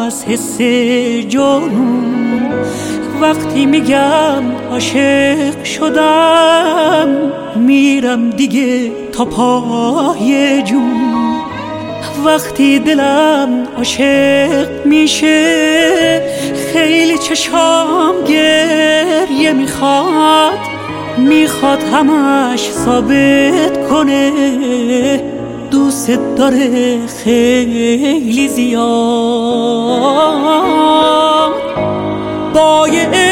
از حس جنون. وقتی میگم عاشق شدم میرم دیگه تا پای جون. وقتی دلم عاشق میشه خیلی چشام گریه میخواد همش ثابت کنه دوست داره خیلی زیاد. با یه